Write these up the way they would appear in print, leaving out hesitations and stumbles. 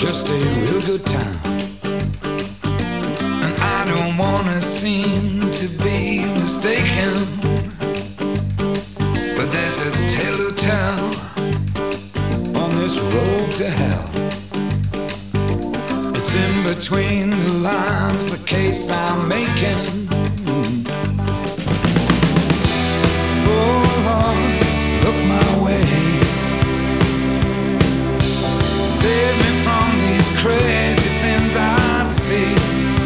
just a real good time. And I don't wanna seem to be mistaken, but there's a tale to tell on this road to hell. It's in between the lines, the case I'm making. Oh Lord, look my way. Save me from these crazy things I see.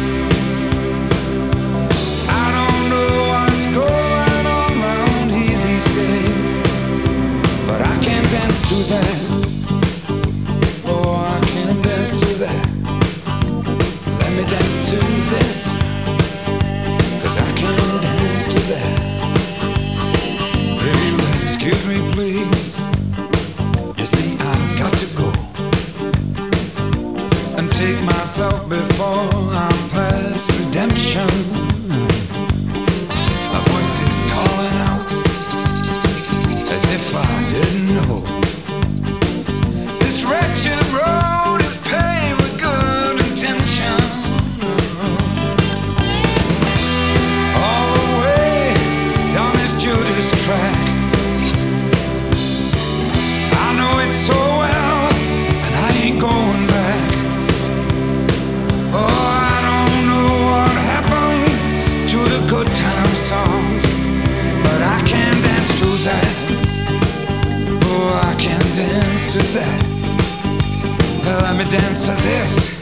I don't know what's going on around here these days, but I can dance to that. Oh, I can dance to that. Let me dance to this, 'cause I can dance to that. Hey, excuse me please, you see I've got to go and take myself before I'm past redemption. My voice is calling out as if I didn't know. This wretched road is paved with good intention. All the way down this Judas track, I know it so well, and I ain't going back. Oh, I don't know what happened to the good time songs, but I can dance to that. Oh, I can dance to that. Let me dance to this.